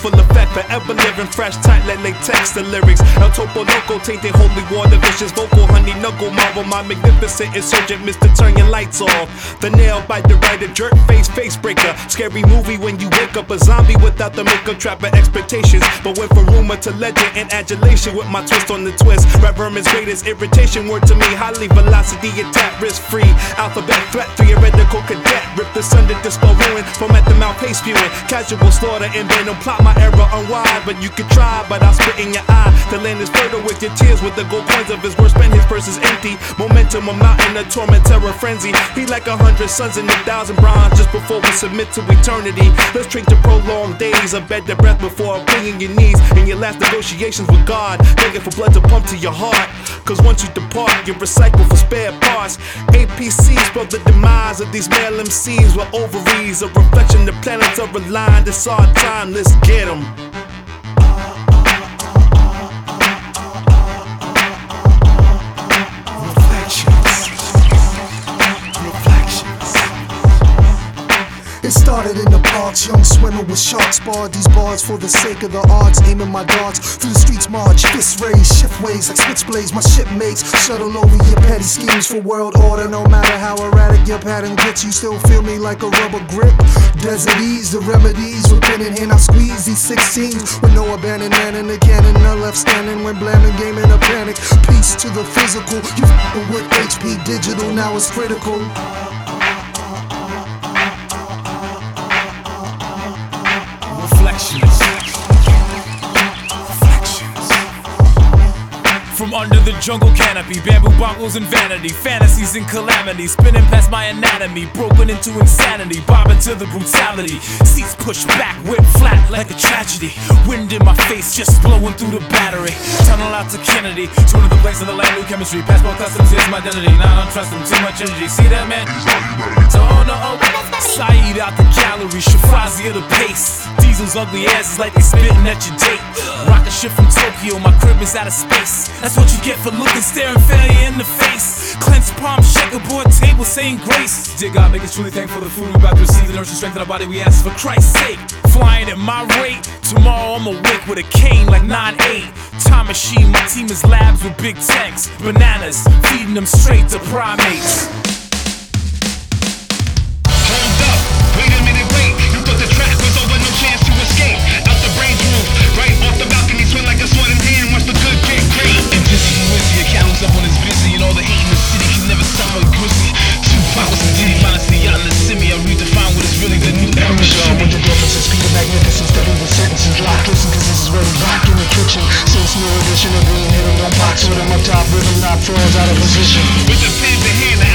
full effect, forever living fresh, tight, let latex the lyrics. El Topo Loco, tainted holy water, vicious vocal, honey knuckle, marvel, my magnificent insurgent, Mr. Turn your lights off. The nail bite the writer, jerk face, face breaker. Scary movie when you wake up a zombie without the makeup, trapping expectations. But went from rumor to legend and adulation with my twist on the twist. Rap vermin's greatest irritation, word to me, highly velocity attack, risk free. Alphabet threat, theoretical cadet, rip the thunder, dispel ruin, from at the mouth, pace spewing. Casual slaughter and venom, plot my error unwide. But you can try, but I'll spit in your eye. The land is fertile with your tears, with the gold coins of his words spent, his purse is empty. Momentum, a mountain, a torment, terror, frenzy. He like 100 suns and 1,000 bronze just before we submit to eternity. Let's drink to prolonged days, a bed to breath before bringing your knees. In your last negotiations with God, begging for blood to pump to your heart. Cause once you depart, you recycle for spare parts. APC spelled the demise of these male MCs with ovaries, a reflection the planets are aligned. It's our time, let's get 'em. It started in the parks, young swimmer with sharks, barred these bars for the sake of the arts, aiming my darts through the streets, march, fists raised, shift ways like switchblades, my shipmates shuttle over your petty schemes for world order. No matter how erratic your pattern gets, you still feel me like a rubber grip. Desert ease, the remedies, with pen in hand I squeeze these 16s with no abandoned man in the cannon, none left standing when blaming game in a panic. Peace to the physical, you f***ing with HP Digital, now it's critical. Reflections. From under the jungle canopy, bamboo boggles and vanity, fantasies and calamity, spinning past my anatomy, broken into insanity, bobbing to the brutality. Seats pushed back, whip flat like a tragedy. Wind in my face, just blowing through the battery. Tunnel out to Kennedy, to another place of the land, new chemistry. Passport customs is my identity. Now I don't trust them, too much energy. See that, man? Oh no, Saeed out the gallery, Shafazi of the pace. Diesel's ugly ass is like they spitting at your date. Rocket ship from Tokyo, my crib is out of space. That's what you get for looking, staring failure in the face. Clenched palm, checkerboard table, saying grace. Dear God, make us truly thankful for the food we about to receive, the nourishing strength in our body. We ask for Christ's sake. Flying at my rate, tomorrow I'm awake with a cane like 9-8. Time machine, my team is labs with big tanks. Bananas, feeding them straight to primates. New edition of Green Hill, don't box with him up top, rhythm not falls out of position. With the pen to hand,